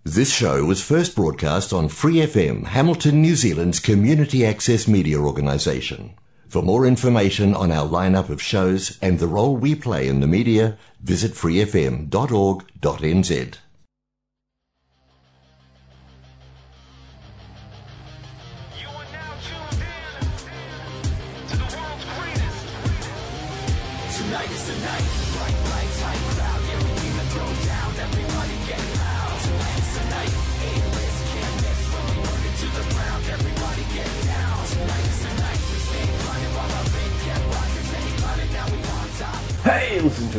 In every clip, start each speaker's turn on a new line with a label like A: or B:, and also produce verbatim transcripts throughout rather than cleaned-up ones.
A: This show was first broadcast on Free F M, Hamilton, New Zealand's community access media organisation. For more information on our lineup of shows and the role we play in the media, visit free f m dot org dot n z.
B: Hey, listen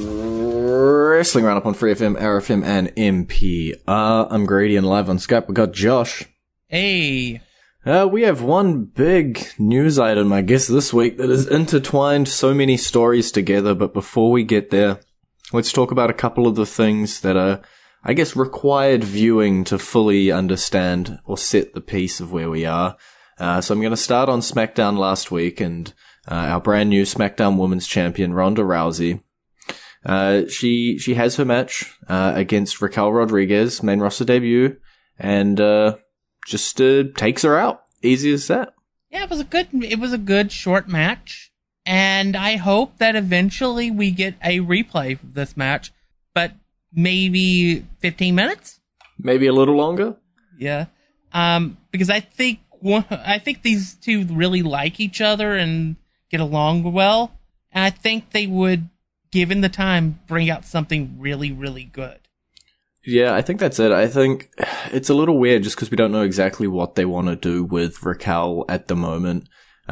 B: to Wrestling Roundup on Free F M, R F M, and M P R. I'm Grady, and live on Skype we got Josh.
C: Hey.
B: Uh, we have one big news item, I guess, this week that has intertwined so many stories together, but before we get there, let's talk about a couple of the things that are, I guess, required viewing to fully understand or set the piece of where we are. Uh, so I'm going to start on SmackDown last week, and Uh, our brand new SmackDown Women's Champion, Ronda Rousey. Uh, she, she has her match, uh, against Raquel Rodriguez, main roster debut, and, uh, just, uh, takes her out. Easy as that.
C: Yeah, it was a good, it was a good short match, and I hope that eventually we get a replay of this match, but maybe fifteen minutes?
B: Maybe a little longer?
C: Yeah. Um, because I think, one, I think these two really like each other and get along well, and I think they would, given the time, bring out something really, really good.
B: Yeah, I think that's it. I think it's a little weird just because we don't know exactly what they want to do with Raquel at the moment.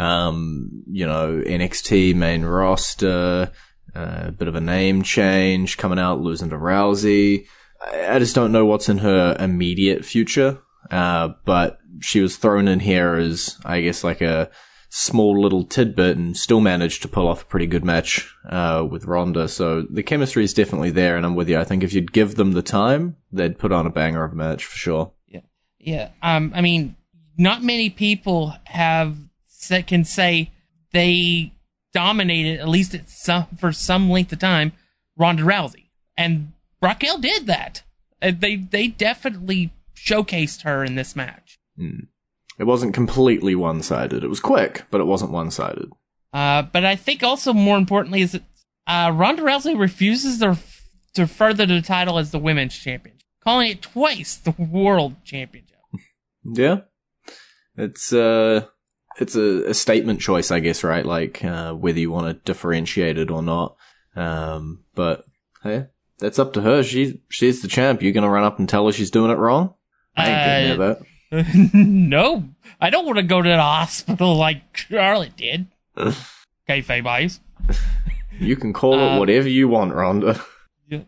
B: Um, you know, N X T main roster, uh, a bit of a name change, coming out, losing to Rousey. I, I just don't know what's in her immediate future. Uh, but she was thrown in here as, I guess, like a small little tidbit and still managed to pull off a pretty good match, uh, with Ronda. So the chemistry is definitely there, and I'm with you. I think if you'd give them the time, they'd put on a banger of a match for sure.
C: Yeah. Yeah. Um, I mean, not many people have, can say they dominated, at least at some, for some length of time, Ronda Rousey. And Raquel did that. Uh, they, they definitely showcased her in this match.
B: Hmm. It wasn't completely one-sided. It was quick, but it wasn't one-sided.
C: Uh, but I think also more importantly is that uh, Ronda Rousey refuses to, to further the title as the women's champion, calling it twice the world championship.
B: Yeah, it's uh, it's a, a statement choice, I guess, right? Like uh, whether you want to differentiate it or not. Um, but hey, that's up to her. She she's the champ. You're gonna run up and tell her she's doing it wrong? I ain't getting near that.
C: No, I don't want to go to the hospital like Charlotte did. Kayfabe eyes.
B: You can call it
C: uh,
B: whatever you want, Ronda.
C: Yeah.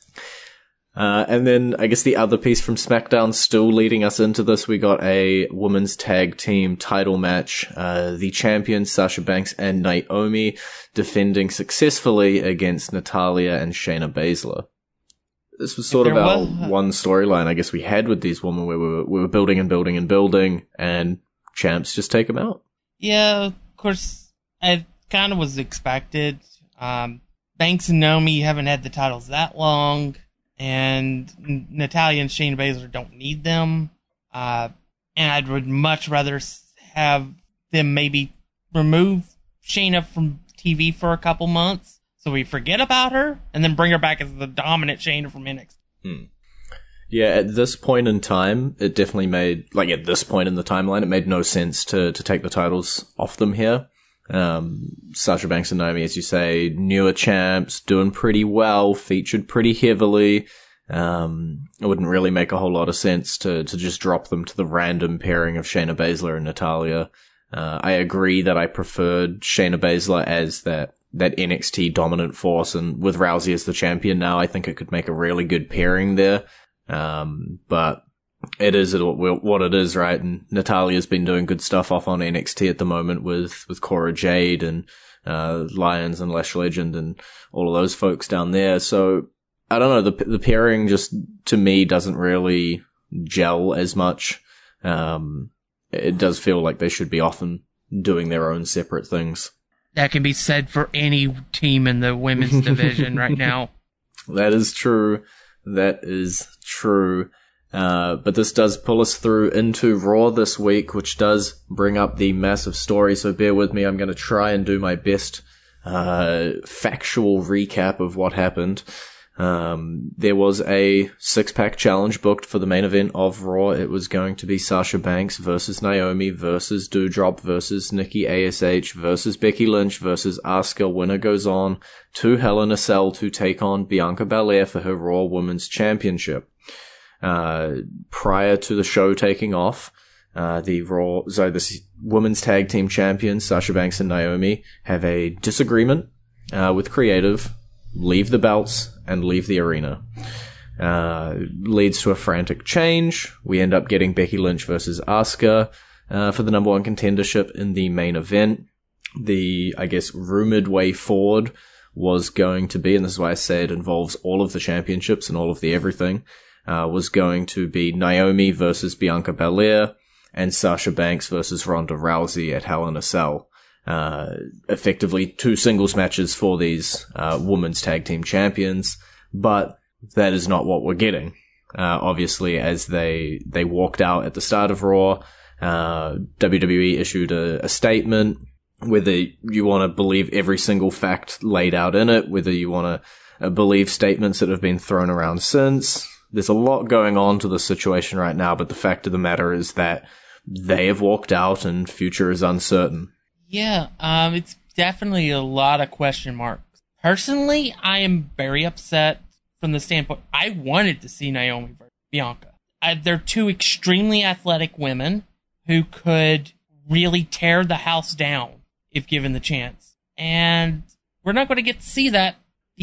B: Uh, and then I guess the other piece from SmackDown still leading us into this, we got a women's tag team title match. Uh, the champions Sasha Banks and Naomi defending successfully against Natalya and Shayna Baszler. This was sort of our was, uh, one storyline, I guess, we had with these women where we were, we were building and building and building, and champs just take them out.
C: Yeah, of course, it kind of was expected. Um, Banks and Naomi haven't had the titles that long, and Natalya and Shayna Baszler don't need them. Uh, and I would much rather have them maybe remove Shayna from T V for a couple months, so we forget about her, and then bring her back as the dominant Shayna from N X T.
B: Hmm. Yeah, at this point in time, it definitely made, like at this point in the timeline, it made no sense to, to take the titles off them here. Um, Sasha Banks and Naomi, as you say, newer champs, doing pretty well, featured pretty heavily. Um, it wouldn't really make a whole lot of sense to, to just drop them to the random pairing of Shayna Baszler and Natalya. Uh, I agree that I preferred Shayna Baszler as that that N X T dominant force, and with Rousey as the champion now, I think it could make a really good pairing there. Um, but it is what it is, right? And Natalya's been doing good stuff off on N X T at the moment with, with Cora Jade and, uh, Lyons and Lash Legend and all of those folks down there. So, I don't know, the, the pairing just, to me, doesn't really gel as much. Um, it does feel like they should be often doing their own separate things.
C: That can be said for any team in the women's division right now.
B: That is true. That is true. Uh, but this does pull us through into Raw this week, which does bring up the massive story, so bear with me. I'm going to try and do my best uh, factual recap of what happened. Um, there was a six-pack challenge booked for the main event of Raw. It was going to be Sasha Banks versus Naomi versus Doudrop versus Nikki A S H versus Becky Lynch versus Asuka. Winner goes on to Hell in a Cell to take on Bianca Belair for her Raw Women's Championship. Uh, prior to the show taking off, uh, the Raw, so the Women's Tag Team Champions, Sasha Banks and Naomi, have a disagreement, uh, with Creative, leave the belts, and leave the arena. Uh, leads to a frantic change. We end up getting Becky Lynch versus Asuka, uh, for the number one contendership in the main event. The, I guess, rumored way forward was going to be, and this is why I say it involves all of the championships and all of the everything, Uh, was going to be Naomi versus Bianca Belair and Sasha Banks versus Ronda Rousey at Hell in a Cell. Uh, effectively two singles matches for these uh, women's tag team champions, but that is not what we're getting. Uh, obviously, as they they walked out at the start of Raw, uh, W W E issued a, a statement. Whether you want to believe every single fact laid out in it, whether you want to uh, believe statements that have been thrown around since, there's a lot going on to the situation right now, but the fact of the matter is that they have walked out and future is uncertain.
C: Yeah, um, it's definitely a lot of question marks. Personally, I am very upset from the standpoint, I wanted to see Naomi versus Bianca. I, they're two extremely athletic women who could really tear the house down if given the chance. And we're not going to get to see that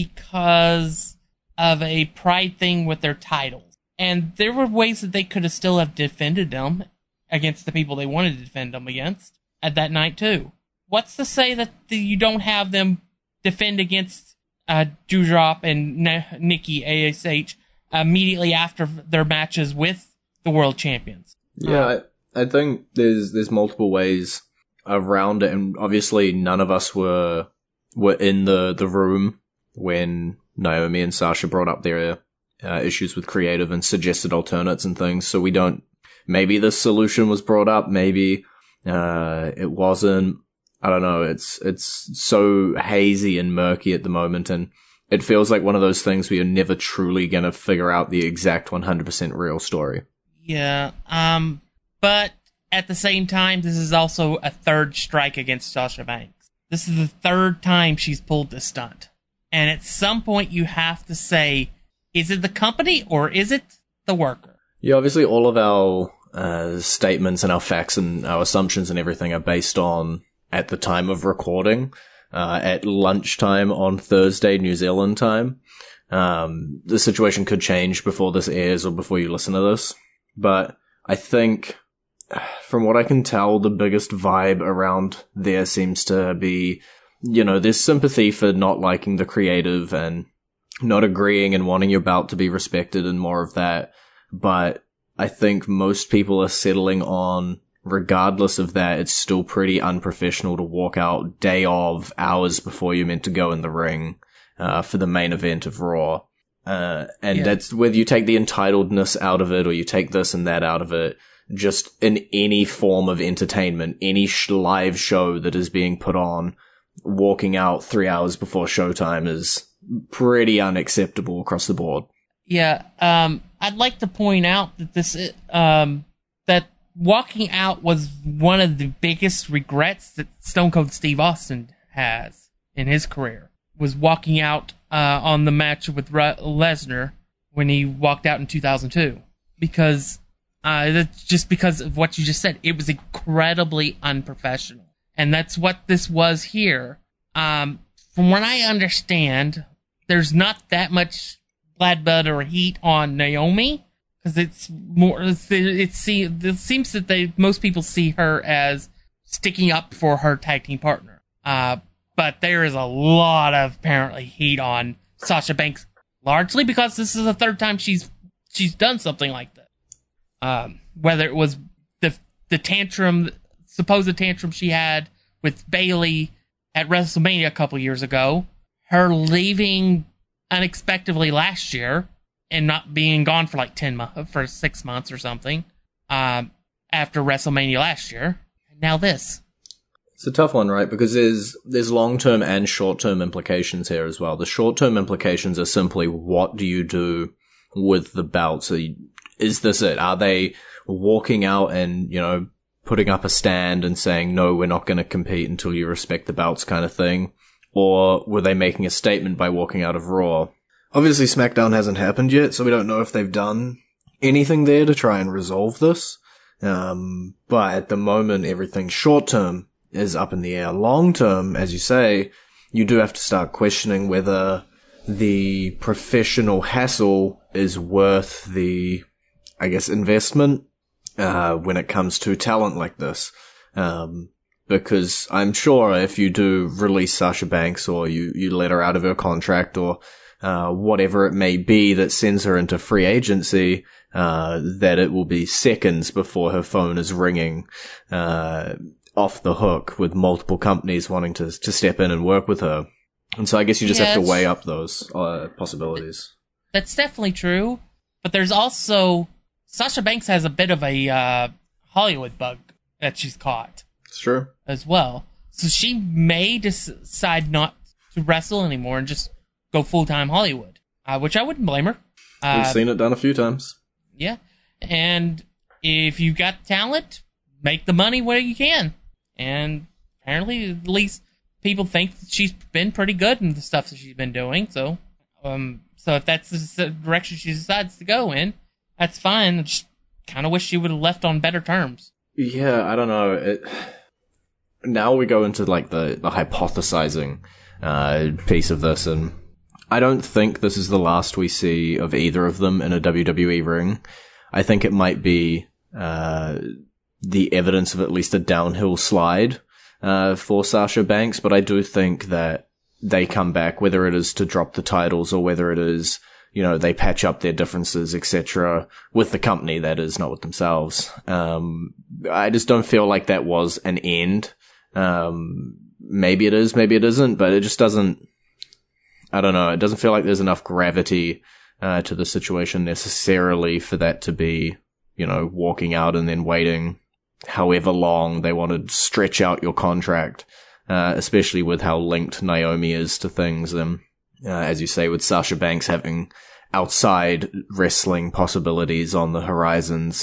C: because of a pride thing with their titles. And there were ways that they could have still have defended them against the people they wanted to defend them against at that night too. What's to say that the, you don't have them defend against uh, Doudrop and N- Nikki A S H immediately after their matches with the world champions?
B: Yeah, uh, I, I think there's there's multiple ways around it, and obviously none of us were were in the, the room when Naomi and Sasha brought up their uh, issues with Creative and suggested alternates and things, so we don't... Maybe the solution was brought up, maybe uh, it wasn't. I don't know, it's it's so hazy and murky at the moment, and it feels like one of those things where you're never truly going to figure out the exact one hundred percent real story.
C: Yeah, um, but at the same time, this is also a third strike against Sasha Banks. This is the third time she's pulled this stunt. And at some point you have to say, is it the company or is it the worker?
B: Yeah, obviously all of our uh, statements and our facts and our assumptions and everything are based on at the time of recording, uh, at lunchtime on Thursday, New Zealand time. Um, the situation could change before this airs or before you listen to this. But I think, from what I can tell, the biggest vibe around there seems to be, you know, there's sympathy for not liking the Creative and not agreeing and wanting your belt to be respected and more of that. But I think most people are settling on, regardless of that, it's still pretty unprofessional to walk out day of, hours before you're meant to go in the ring uh, for the main event of Raw. Uh, and yeah. That's whether you take the entitledness out of it or you take this and that out of it, just in any form of entertainment, any sh- live show that is being put on, walking out three hours before showtime is pretty unacceptable across the board.
C: Yeah, um, I'd like to point out that this, um, that walking out was one of the biggest regrets that Stone Cold Steve Austin has in his career, was walking out uh, on the match with Re- Lesnar when he walked out in two thousand two. Because, uh, that's just because of what you just said. It was incredibly unprofessional. And that's what this was here. Um, from what I understand, there's not that much blood, blood, or heat on Naomi, because it's more. It's, it's it seems that they most people see her as sticking up for her tag team partner. Uh, but there is a lot of apparently heat on Sasha Banks, largely because this is the third time she's she's done something like this. Um, whether it was the the tantrum, supposed tantrum she had with Bayley at WrestleMania a couple years ago, her leaving unexpectedly last year, and not being gone for like ten months, for six months or something, um, after WrestleMania last year. Now this.
B: It's a tough one, right? Because there's there's long-term and short-term implications here as well. The short-term implications are simply, what do you do with the belts? So you, is this it? Are they walking out and, you know, putting up a stand and saying, no, we're not going to compete until you respect the belts kind of thing? Or were they making a statement by walking out of Raw? Obviously, SmackDown hasn't happened yet, so we don't know if they've done anything there to try and resolve this. Um, but at the moment, everything short-term is up in the air. Long term, as you say, you do have to start questioning whether the professional hassle is worth the, I guess, investment, uh, when it comes to talent like this. Um, because I'm sure if you do release Sasha Banks, or you, you let her out of her contract, or, uh, whatever it may be that sends her into free agency, uh, that it will be seconds before her phone is ringing, uh, off the hook with multiple companies wanting to to step in and work with her. And so I guess you just
C: yeah,
B: have to weigh up those uh, possibilities.
C: That's definitely true. But there's also, Sasha Banks has a bit of a uh, Hollywood bug that she's caught.
B: It's true.
C: As well. So she may decide not to wrestle anymore and just go full-time Hollywood. Uh, which I wouldn't blame her. Uh,
B: We've seen it done a few times.
C: Yeah. And if you've got talent, make the money where you can. And apparently, at least people think that she's been pretty good in the stuff that she's been doing. So, um, so if that's the direction she decides to go in, that's fine. I just kind of wish she would have left on better terms.
B: Yeah, I don't know. It, now we go into like the the hypothesizing uh, piece of this, and I don't think this is the last we see of either of them in a W W E ring. I think it might be Uh, the evidence of at least a downhill slide uh, for Sasha Banks, but I do think that they come back, whether it is to drop the titles or whether it is, you know, they patch up their differences, et cetera, with the company, that is, not with themselves. Um, I just don't feel like that was an end. Um, maybe it is, maybe it isn't, but it just doesn't, I don't know, it doesn't feel like there's enough gravity uh, to the situation necessarily for that to be, you know, walking out and then waiting however long they want to stretch out your contract, uh, especially with how linked Naomi is to things. And, uh, as you say, with Sasha Banks having outside wrestling possibilities on the horizons.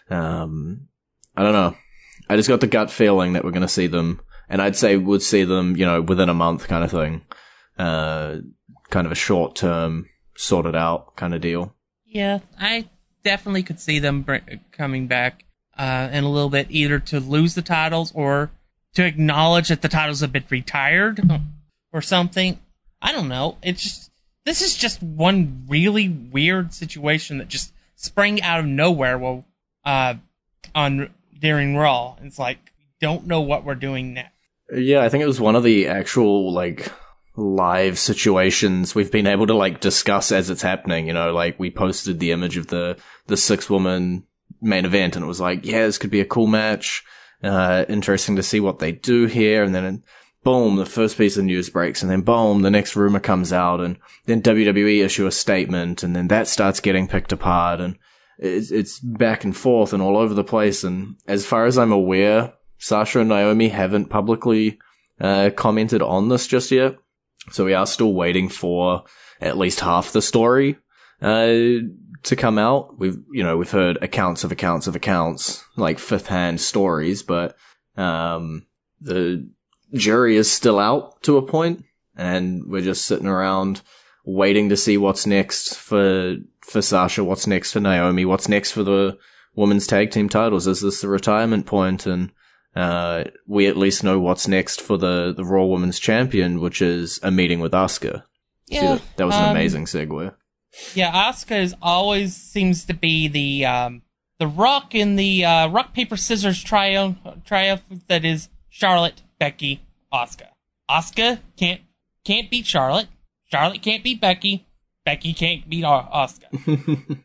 B: Um, I don't know. I just got the gut feeling that we're going to see them, and I'd say would see them, you know, within a month kind of thing. Uh, kind of a short term, sorted out kind of deal.
C: Yeah, I definitely could see them br- coming back uh, in a little bit, either to lose the titles or to acknowledge that the titles have been retired or something. I don't know. It's just, this is just one really weird situation that just sprang out of nowhere well, uh, on during Raw. It's like, we don't know what we're doing next.
B: Yeah, I think it was one of the actual, like, live situations we've been able to, like, discuss as it's happening. You know, like, we posted the image of the, the six-woman main event, and it was like, yeah, this could be a cool match. Uh, interesting to see what they do here. And then, boom, the first piece of news breaks, and then boom, the next rumor comes out, and then W W E issue a statement, and then that starts getting picked apart, and it's, it's back and forth and all over the place. And as far as I'm aware, Sasha and Naomi haven't publicly uh, commented on this just yet. So we are still waiting for at least half the story uh, to come out. We've, you know, we've heard accounts of accounts of accounts, like fifth-hand stories, but um, the jury is still out to a point, and we're just sitting around waiting to see what's next for for Sasha, what's next for Naomi, what's next for the women's tag team titles. Is this the retirement point? And uh, we at least know what's next for the, the Raw Women's Champion, which is a meeting with Asuka.
C: Yeah,
B: that, that was an
C: um,
B: amazing segue.
C: Yeah, Asuka is always seems to be the um, the rock in the uh, rock paper scissors triumph triumph that is Charlotte, Becky, Asuka. Asuka can't can't beat Charlotte. Charlotte can't beat Becky. Becky can't beat Asuka.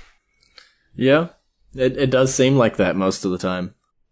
B: Yeah, it it does seem like that most of the time.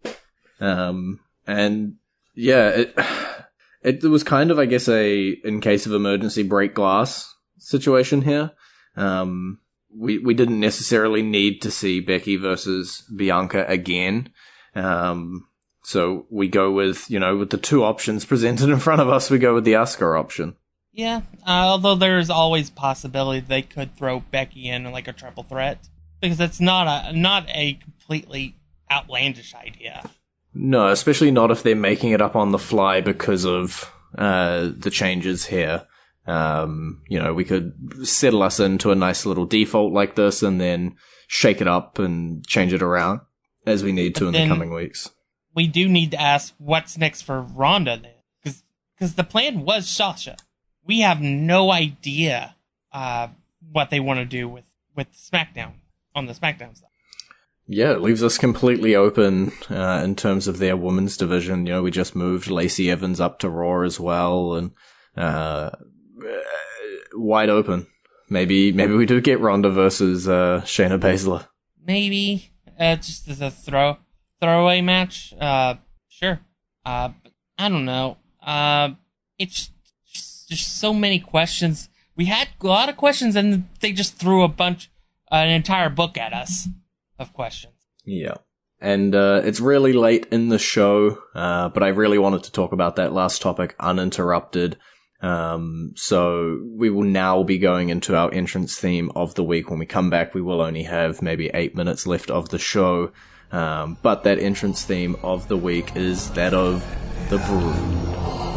B: Um, and yeah, it it was kind of, I guess, a in case of emergency break glass situation here. Um, we, we didn't necessarily need to see Becky versus Bianca again. Um, so we go with, you know, with the two options presented in front of us, we go with the Asuka option.
C: Yeah, uh, although there's always possibility they could throw Becky in like a triple threat, because it's not a not a completely outlandish idea.
B: No, especially not if they're making it up on the fly because of uh, the changes here. Um, you know, we could settle us into a nice little default like this and then shake it up and change it around as we need to but in the coming weeks.
C: We do need to ask what's next for Ronda then, because the plan was Sasha. We have no idea uh, what they want to do with, with SmackDown, on the SmackDown side.
B: Yeah, it leaves us completely open uh, in terms of their women's division. You know, we just moved Lacey Evans up to Raw as well, and uh, wide open. Maybe maybe we do get Ronda versus uh, Shayna Baszler.
C: Maybe. Uh, just as a throw throwaway match. Uh, sure. Uh, but I don't know. Uh, it's just so many questions. We had a lot of questions, and they just threw a bunch, uh, an entire book at us of questions.
B: Yeah. And uh, it's really late in the show, uh, but I really wanted to talk about that last topic uninterrupted. Um, so we will now be going into our entrance theme of the week. When we come back, we will only have maybe eight minutes left of the show. Um, but that entrance theme of the week is that of the Brood.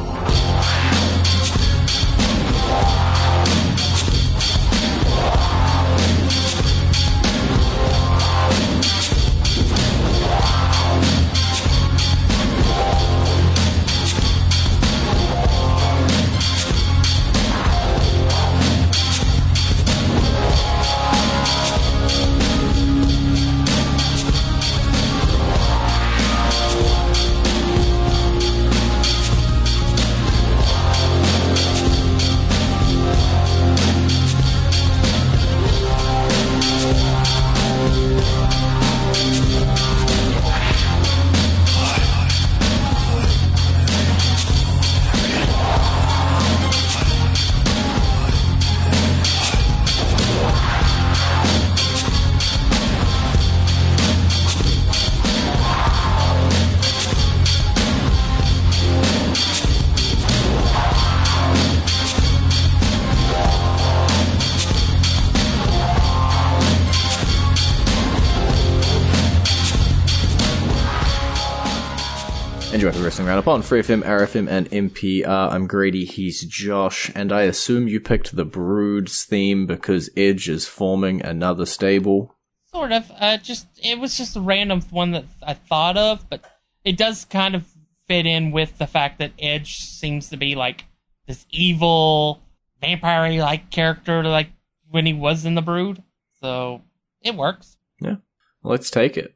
B: Wrestling Roundup on Free F M, R F M, and N P R. I'm Grady, he's Josh, and I assume you picked the Brood's theme because Edge is forming another stable.
C: Sort of. Uh, just it was just a random one that I thought of, but it does kind of fit in with the fact that Edge seems to be like this evil, vampire-like character, like when he was in the Brood. So it works.
B: Yeah, let's take it.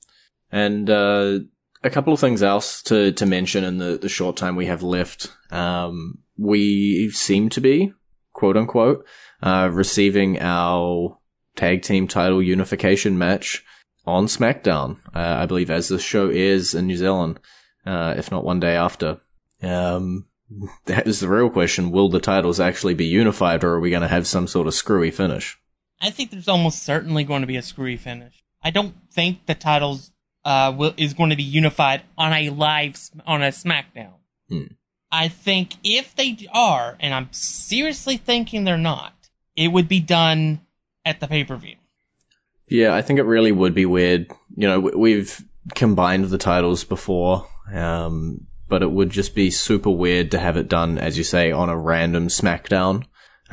B: And uh a couple of things else to, to mention in the, the short time we have left. Um, we seem to be, quote unquote, uh, receiving our tag team title unification match on SmackDown. Uh, I believe as the show airs in New Zealand, uh, if not one day after. Um, that is the real question. Will the titles actually be unified, or are we going to have some sort of screwy finish?
C: I think there's almost certainly going to be a screwy finish. I don't think the titles Uh, will, is going to be unified on a live, on a SmackDown.
B: Hmm.
C: I think if they are, and I'm seriously thinking they're not, it would be done at the pay-per-view.
B: Yeah, I think it really would be weird. You know, we've combined the titles before, um, but it would just be super weird to have it done, as you say, on a random SmackDown.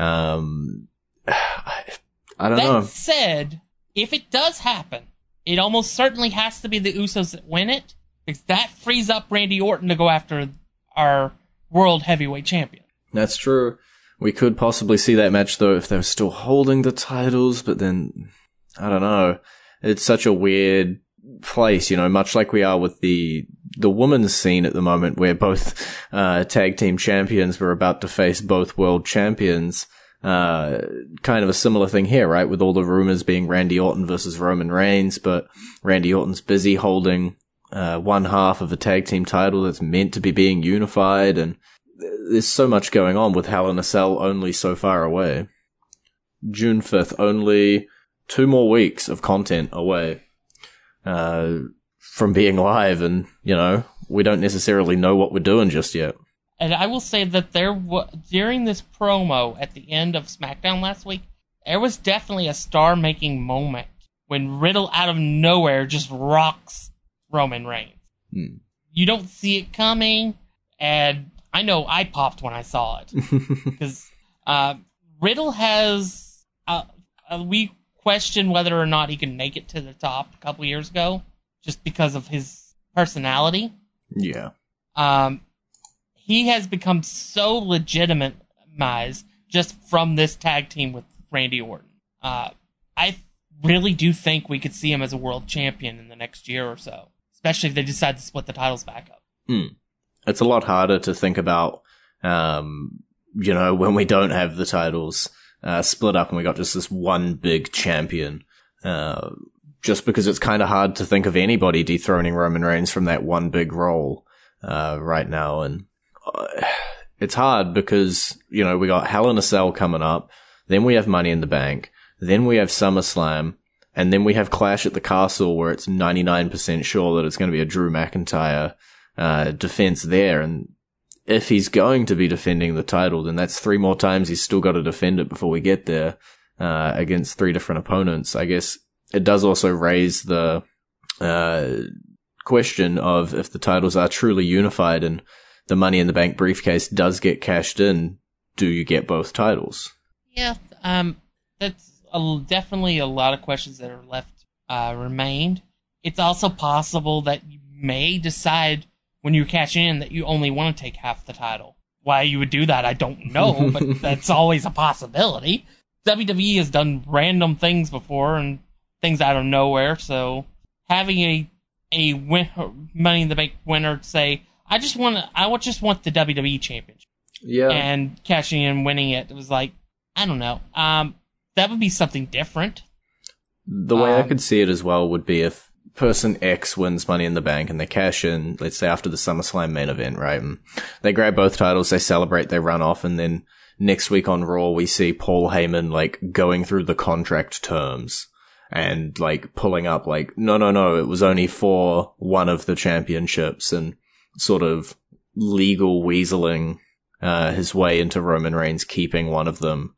B: Um, I, I don't
C: that
B: know.
C: That said, if it does happen, it almost certainly has to be the Usos that win it, because that frees up Randy Orton to go after our World Heavyweight Champion.
B: That's true. We could possibly see that match, though, if they're still holding the titles, but then, I don't know. It's such a weird place, you know, much like we are with the the women's scene at the moment, where both uh, tag team champions were about to face both world champions. Uh, kind of a similar thing here, right? With all the rumors being Randy Orton versus Roman Reigns, but Randy Orton's busy holding uh, one half of a tag team title that's meant to be being unified, and there's so much going on with Hell in a Cell only so far away. June fifth, only two more weeks of content away uh, from being live, and, you know, we don't necessarily know what we're doing just yet.
C: And I will say that there w- during this promo at the end of SmackDown last week, there was definitely a star-making moment when Riddle out of nowhere just rocks Roman Reigns.
B: Hmm.
C: You don't see it coming, and I know I popped when I saw it. Because uh, Riddle has... Uh, uh, we questioned whether or not he can make it to the top a couple years ago, just because of his personality.
B: Yeah.
C: Um, he has become so legitimized just from this tag team with Randy Orton. Uh, I really do think we could see him as a world champion in the next year or so, especially if they decide to split the titles back up.
B: Mm. It's a lot harder to think about, um, you know, when we don't have the titles uh, split up and we got just this one big champion. Uh, just because it's kind of hard to think of anybody dethroning Roman Reigns from that one big role uh, right now. And uh, it's hard because, you know, we got Hell in a Cell coming up, then we have Money in the Bank, then we have SummerSlam, and then we have Clash at the Castle, where it's ninety-nine percent sure that it's going to be a Drew McIntyre uh, defense there. And if he's going to be defending the title, then that's three more times he's still got to defend it before we get there uh, against three different opponents. I guess it does also raise the uh, question of if the titles are truly unified and the Money in the Bank briefcase does get cashed in, do you get both titles?
C: Yeah, um, that's a, definitely a lot of questions that are left uh, remained. It's also possible that you may decide when you cash in that you only want to take half the title. Why you would do that, I don't know, but that's always a possibility. W W E has done random things before and things out of nowhere, so having a a win- Money in the Bank winner say, I just want to, I would just want the W W E Championship.
B: Yeah.
C: And cashing in and winning it, it was like, I don't know. Um, that would be something different.
B: The way
C: um,
B: I could see it as well would be if person X wins Money in the Bank and they cash in, let's say after the SummerSlam main event, right? And they grab both titles, they celebrate, they run off, and then next week on Raw we see Paul Heyman like going through the contract terms and like pulling up like, no, no, no, it was only for one of the championships, and sort of legal weaseling uh, his way into Roman Reigns keeping one of them.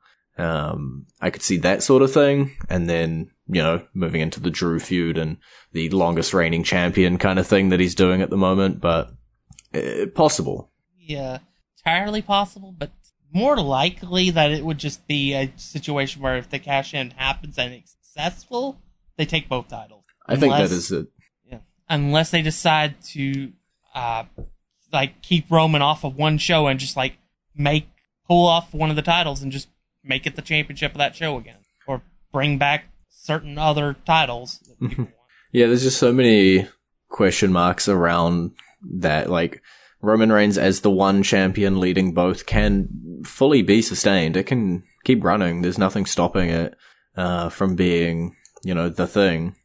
B: Um, I could see that sort of thing, and then, you know, moving into the Drew feud and the longest reigning champion kind of thing that he's doing at the moment, but uh, possible.
C: Yeah, entirely possible, but more likely that it would just be a situation where if the cash in happens and it's successful, they take both titles.
B: I think that is it.
C: Yeah, unless they decide to, uh, like, keep Roman off of one show and just, like, make, pull off one of the titles and just make it the championship of that show again. Or bring back certain other titles that people want.
B: Yeah, there's just so many question marks around that. Like, Roman Reigns as the one champion leading both can fully be sustained. It can keep running. There's nothing stopping it uh, from being, you know, the thing.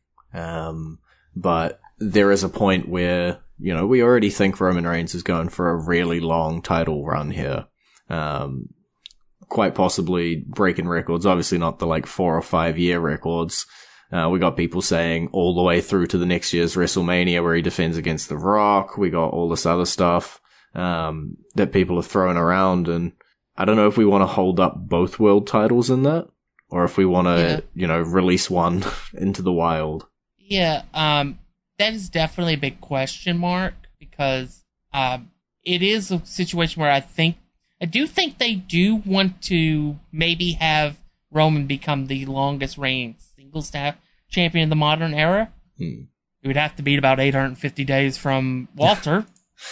B: Um, but there is a point where, you know, we already think Roman Reigns is going for a really long title run here. Um, quite possibly breaking records. Obviously not the like four or five year records. Uh, we got people saying all the way through to the next year's WrestleMania where he defends against The Rock. We got all this other stuff, um, that people have thrown around. And I don't know if we want to hold up both world titles in that, or if we want to, yeah. you know, release one into the wild.
C: Yeah, um, that is definitely a big question mark, because, um, it is a situation where I think, I do think they do want to maybe have Roman become the longest reigning singles champion in the modern era.
B: Hmm.
C: It would have to beat about eight hundred fifty days from Walter.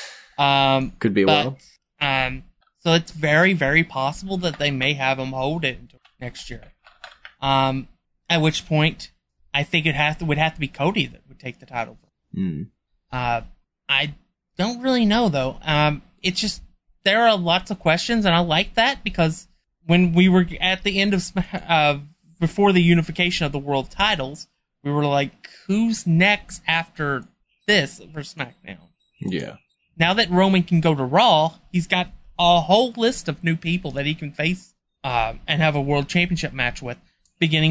C: um,
B: Could be a
C: but,
B: while.
C: Um, so it's very, very possible that they may have him hold it until next year. Um, at which point, I think it have to, would have to be Cody that would take the title.
B: Hmm.
C: Uh, I don't really know, though. Um, it's just, there are lots of questions, and I like that, because when we were at the end of, uh, before the unification of the world titles, we were like, who's next after this for SmackDown?
B: Yeah.
C: Now that Roman can go to Raw, he's got a whole list of new people that he can face, uh, and have a world championship match with, beginning with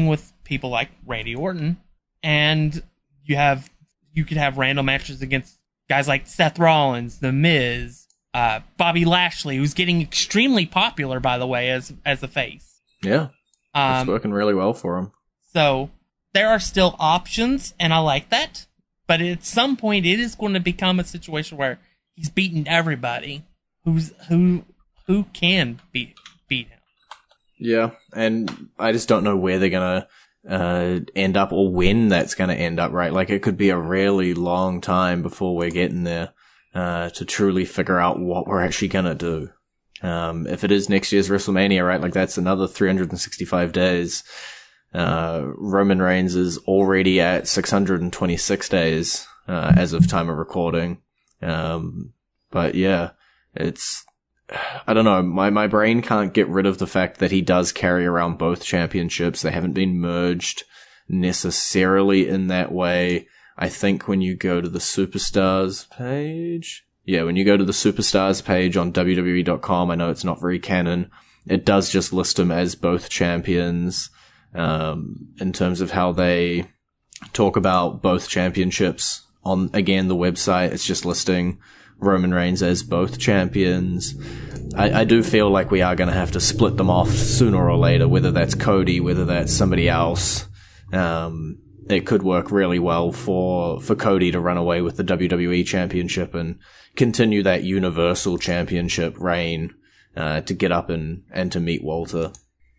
C: people like Randy Orton, and you have you could have random matches against guys like Seth Rollins, The Miz, uh, Bobby Lashley, who's getting extremely popular, by the way, as as a face.
B: Yeah,
C: um,
B: it's working really well for him.
C: So there are still options, and I like that. But at some point, it is going to become a situation where he's beaten everybody who's who who can beat beat him.
B: Yeah, and I just don't know where they're gonna uh, end up or when that's gonna end up. Right, like it could be a really long time before we're getting there uh, to truly figure out what we're actually gonna do. Um, if it is next year's WrestleMania, right, like that's another three hundred sixty-five days. Uh, Roman Reigns is already at six hundred twenty-six days, uh, as of time of recording. Um, but yeah, it's, I don't know, my, my brain can't get rid of the fact that he does carry around both championships. They haven't been merged necessarily in that way. I think when you go to the Superstars page, yeah, when you go to the Superstars page on W W E dot com, I know it's not very canon. It does just list them as both champions. Um, in terms of how they talk about both championships on, again, the website, it's just listing Roman Reigns as both champions. I, I do feel like we are going to have to split them off sooner or later, whether that's Cody, whether that's somebody else. Um, it could work really well for, for Cody to run away with the W W E championship and continue that Universal Championship reign, uh, to get up and, and to meet Walter.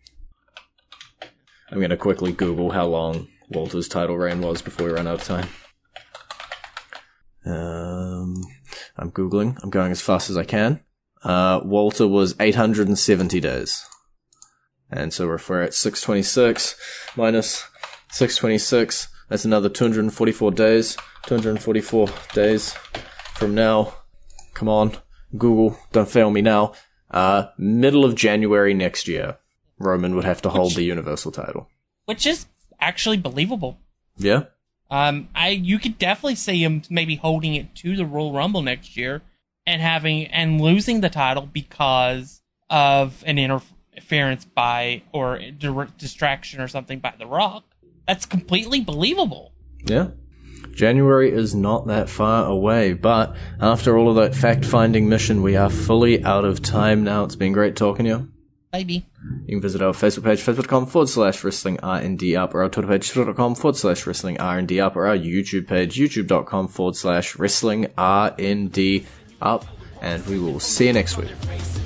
B: I'm going to quickly Google how long Walter's title reign was before we run out of time. Um, I'm Googling. I'm going as fast as I can. Uh, Walter was eight hundred seventy days. And so if we're at six twenty-six minus six twenty-six, that's another two hundred forty-four days. two hundred forty-four days from now. Come on, Google, don't fail me now. Uh, middle of January next year. Roman would have to hold which, the Universal title.
C: Which is actually believable.
B: Yeah.
C: Um, I you could definitely see him maybe holding it to the Royal Rumble next year and having and losing the title because of an interference by or distraction or something by The Rock. That's completely believable.
B: Yeah. January is not that far away, but after all of that fact-finding mission, we are fully out of time now. It's been great talking to you.
C: Maybe.
B: You can visit our Facebook page, facebook.com forward slash wrestling R&D up, or our Twitter page, twitter.com forward slash wrestling R&D up, or our YouTube page, youtube.com forward slash wrestling R&D up, and we will see you next week.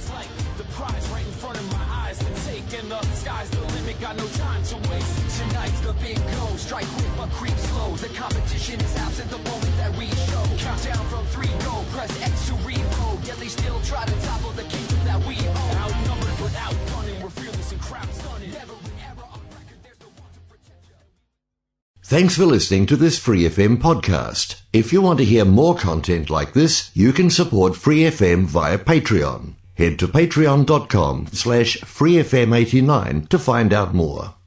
B: The competition is absent the moment that we show. Countdown from three, go. Press X to reload. Yet they still try to topple the kingdom that we own. Outnumbered but outgunning. We're fearless and crowd stunning. Never ever on record. There's no one to protect you. Thanks for listening to this Free F M podcast. If you want to hear more content like this, you can support Free F M via Patreon. Head to patreon.com slash freefm89 to find out more.